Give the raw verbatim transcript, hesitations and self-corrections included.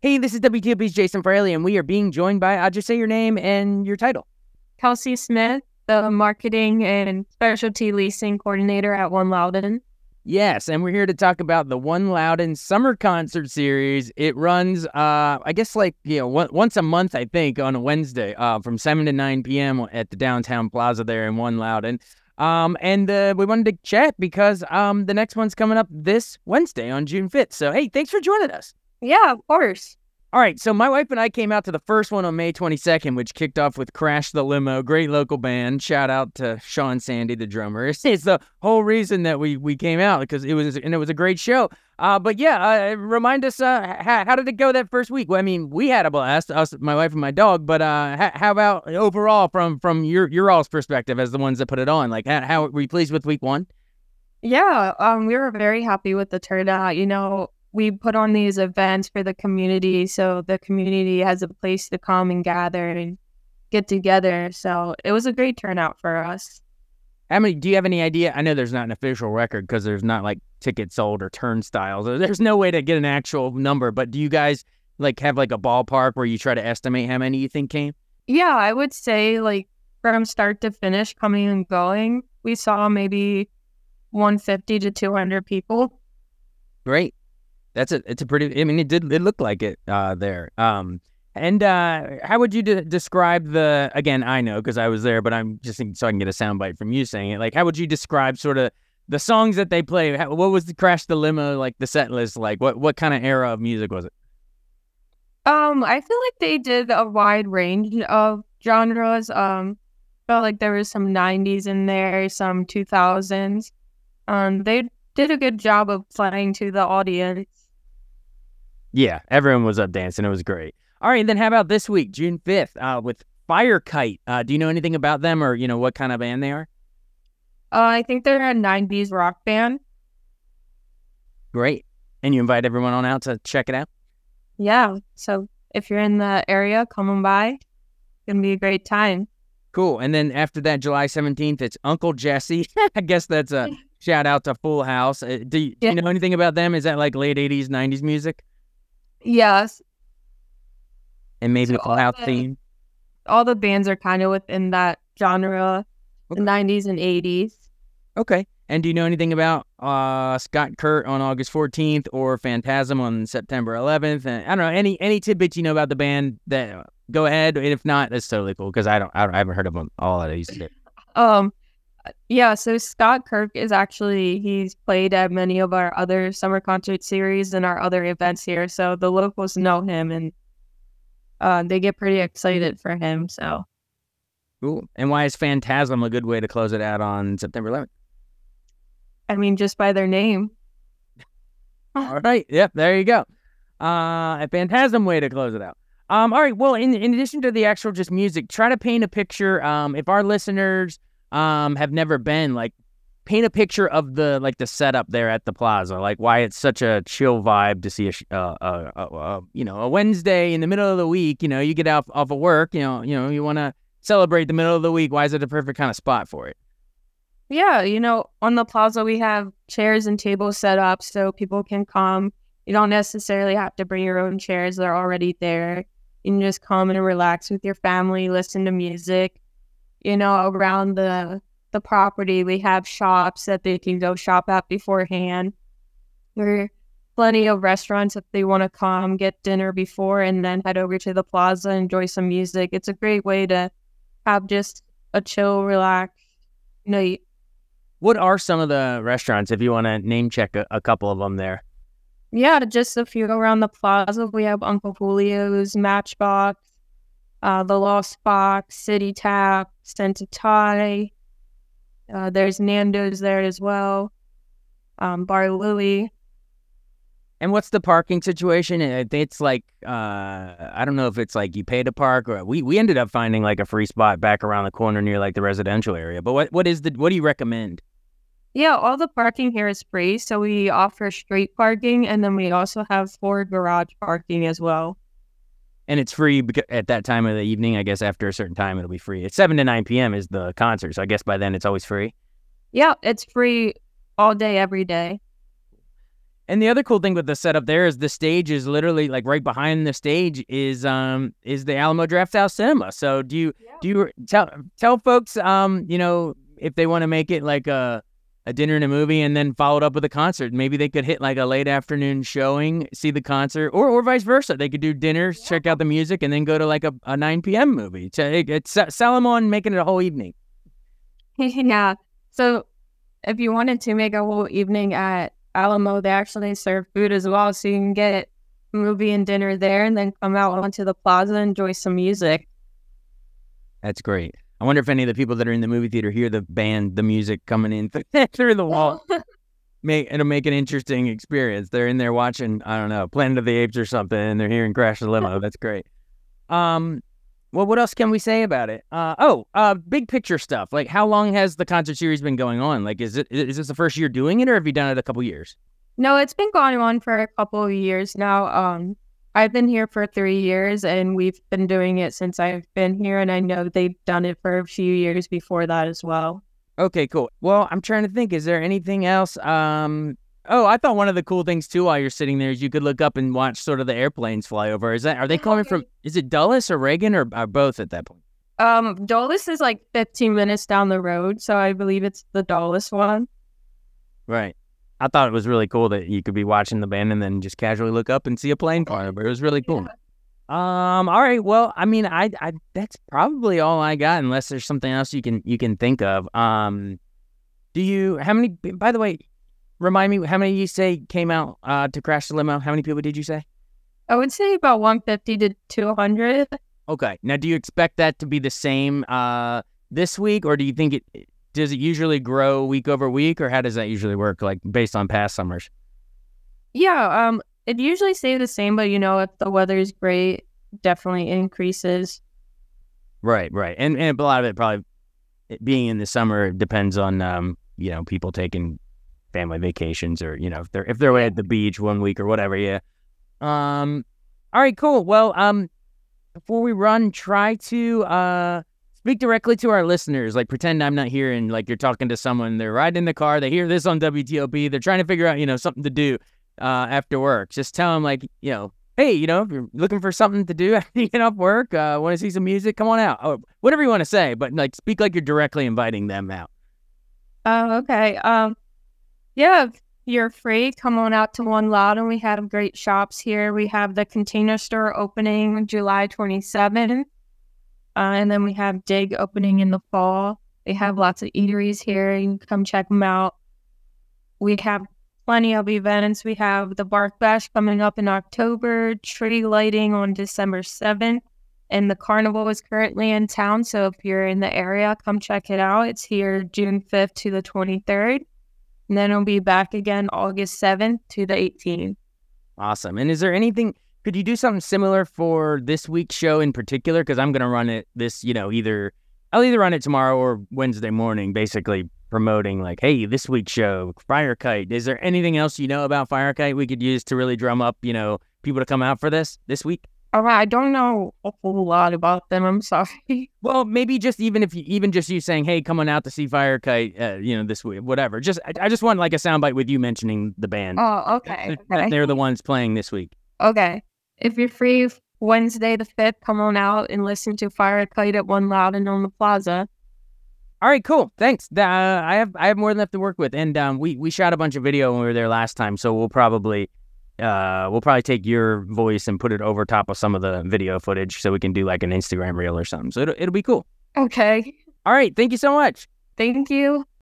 Hey, this is W T O P's Jason Fraley, and we are being joined by, I'll just say your name and your title. Kelsey Smith, the Marketing and Specialty Leasing Coordinator at One Loudon. Yes, and we're here to talk about the One Loudon Summer Concert Series. It runs, uh, I guess, like, you know, one, once a month, I think, on a Wednesday uh, from seven to nine p.m. at the downtown plaza there in One Loudon. Um, and uh, we wanted to chat because um, the next one's coming up this Wednesday on June fifth. So, hey, thanks for joining us. Yeah, of course. All right, so my wife and I came out to the first one on May twenty-second, which kicked off with Crash the Limo, great local band. Shout out to Sean Sandy, the drummer. It's, it's the whole reason that we we came out, because it was and it was a great show. Uh, but yeah, uh, remind us, uh, how, how did it go that first week? Well, I mean, we had a blast, us, my wife and my dog. But uh, how, how about overall from from your your all's perspective as the ones that put it on? Like, how, how were you pleased with week one? Yeah, um, we were very happy with the turnout. You know, we put on these events for the community, so the community has a place to come and gather and get together. So it was a great turnout for us. How many? Do you have any idea? I know there's not an official record because there's not like tickets sold or turnstiles. There's no way to get an actual number. But do you guys like have like a ballpark where you try to estimate how many you think came? Yeah, I would say like from start to finish, coming and going, we saw maybe one hundred fifty to two hundred people. Great. That's a, it's a pretty, I mean, it did, it looked like it uh, there. Um, and uh, how would you de- describe the, again, I know because I was there, but I'm just thinking so I can get a soundbite from you saying it. Like, how would you describe sort of the songs that they play? How, what was the Crash the Limo, like the set list like? What, what kind of era of music was it? Um, I feel like they did a wide range of genres. Um, felt like there was some nineties in there, some two thousands. Um, they did a good job of playing to the audience. Yeah, everyone was up dancing. It was great. All right, then how about this week, June fifth, uh, with Fire Kite? Uh, do you know anything about them or, you know, what kind of band they are? Uh, I think they're a nineties rock band. Great. And you invite everyone on out to check it out? Yeah, so if you're in the area, come on by. It's going to be a great time. Cool. And then after that, July seventeenth, it's Uncle Jesse. I guess that's a shout out to Full House. Uh, do, you, Yeah. do you know anything about them? Is that like late eighties, nineties music? Yes. And maybe So the Full all House the, theme? all the bands are kind of within that genre, Okay. the nineties and eighties. Okay. And do you know anything about uh, Scott Kurt on August fourteenth or Phantasm on September eleventh? And I don't know, any any tidbits you know about the band that uh, go ahead. And if not, that's totally cool because I don't, I don't I haven't heard of them all of these. Um, yeah, so Scott Kirk is actually, he's played at many of our other summer concert series and our other events here. So the locals know him and uh, they get pretty excited for him. So, Cool. And why is Phantasm a good way to close it out on September eleventh? I mean, just by their name. All right. Yep. There you go. Uh, a Phantasm way to close it out. Um. All right. Well, in in addition to the actual just music, try to paint a picture. Um. If our listeners um have never been, like, paint a picture of the like the setup there at the plaza, like why it's such a chill vibe to see a sh- uh, uh, uh, uh you know a Wednesday in the middle of the week. You know, you get off off of work. You know, you know, you want to celebrate the middle of the week. Why is it the perfect kind of spot for it? Yeah, you know, on the plaza, we have chairs and tables set up so people can come. You don't necessarily have to bring your own chairs. They're already there. You can just come and relax with your family, listen to music. You know, around the the property, we have shops that they can go shop at beforehand. There are plenty of restaurants if they want to come, get dinner before, and then head over to the plaza, enjoy some music. It's a great way to have just a chill, relaxed night. What are some of the restaurants, if you want to name check a, a couple of them there? Yeah, just a few around the plaza. We have Uncle Julio's, Matchbox, uh, The Lost Box, City Tap, Senta Thai. Uh, there's Nando's there as well. Um, Bar Louie. And what's the parking situation? It- It's like, uh, I don't know if it's like you pay to park or we, we ended up finding like a free spot back around the corner near like the residential area. But what, what is the, what do you recommend? Yeah, all the parking here is free. So we offer street parking, and then we also have four garage parking as well. And it's free beca- at that time of the evening. I guess after a certain time, it'll be free. It's seven to nine p.m. is the concert. So I guess by then it's always free. Yeah, it's free all day, every day. And the other cool thing with the setup there is the stage is literally like right behind the stage is um is the Alamo Drafthouse Cinema. So do you yeah. do you tell tell folks um you know if they want to make it like a a dinner and a movie and then followed up with a concert, maybe they could hit like a late afternoon showing, see the concert, or or vice versa. They could do dinner, yeah. check out the music, and then go to like a, a nine p.m. movie. So it, it's sell them on making it a whole evening. Yeah. So if you wanted to make a whole evening at Alamo, they actually serve food as well, so you can get movie and dinner there and then come out onto the plaza and enjoy some music. That's great. I wonder if any of the people that are in the movie theater hear the band, the music coming in through the wall. Make It'll make an interesting experience. They're in there watching, I don't know, Planet of the Apes or something, and they're hearing Crash the Limo. That's great. Um, well, what else can we say about it? Uh, oh, uh, big picture stuff. Like, how long has the concert series been going on? Like, is it is this the first year doing it, or have you done it a couple years? No, it's been going on for a couple of years now. Um, I've been here for three years, and we've been doing it since I've been here, and I know they've done it for a few years before that as well. Okay, cool. Well, I'm trying to think, is there anything else? Um, oh, I thought one of the cool things, too, while you're sitting there is you could look up and watch sort of the airplanes fly over. Is that, are they coming from, is it Dulles or Reagan, or, or both at that point? Um, Dulles is like fifteen minutes down the road, so I believe it's the Dulles one. Right. I thought it was really cool that you could be watching the band and then just casually look up and see a plane fly over. It was really cool. Yeah. Um. All right. Well, I mean, I, I, that's probably all I got, unless there's something else you can, you can think of. Um, do you? How many? By the way, remind me, how many you say came out uh to Crash the Limo? How many people did you say? I would say about one fifty to two hundred. Okay. Now, do you expect that to be the same uh this week, or do you think it? Does it usually grow week over week, or how does that usually work, like based on past summers? Yeah, um, it usually stays the same, but you know, if the weather is great, definitely increases. Right, right, and and a lot of it probably being in the summer depends on um, you know, people taking family vacations, or you know, if they're if they're away at the beach one week or whatever. Yeah. Um. All right. Cool. Well, um, before we run, try to uh. speak directly to our listeners. Like, pretend I'm not here and like you're talking to someone. They're riding in the car. They hear this on W T O P. They're trying to figure out, you know, something to do uh, after work. Just tell them, like, you know, hey, you know, if you're looking for something to do after you get off work, uh, want to see some music, come on out. Or whatever you want to say, but like speak like you're directly inviting them out. Oh, okay. Um, yeah, if you're free, come on out to One Loudon. We have great shops here. We have the Container Store opening July twenty-seventh. Uh, and then we have Dig opening in the fall. They have lots of eateries here. You can come check them out. We have plenty of events. We have the Bark Bash coming up in October, tree lighting on December seventh, and the carnival is currently in town. So if you're in the area, come check it out. It's here June fifth to the twenty-third. And then it'll be back again August seventh to the eighteenth. Awesome. And is there anything... Could you do something similar for this week's show in particular? Because I'm going to run it this, you know, either I'll either run it tomorrow or Wednesday morning, basically promoting like, hey, this week's show, Firekite. Is there anything else you know about Firekite we could use to really drum up, you know, people to come out for this this week? All right, I don't know a whole lot about them. I'm sorry. Well, maybe just even if you, even just you saying, hey, come on out to see Firekite, uh, you know, this week, whatever. Just I, I just want like a soundbite with you mentioning the band. Oh, okay. okay. They're the ones playing this week. Okay. If you're free Wednesday the fifth, come on out and listen to Firekite at One Loudon on the plaza. All right, cool. Thanks. Uh, I have I have more than enough to work with, and um, we we shot a bunch of video when we were there last time, so we'll probably uh we'll probably take your voice and put it over top of some of the video footage, so we can do like an Instagram reel or something. So it'll it'll be cool. Okay. All right. Thank you so much. Thank you.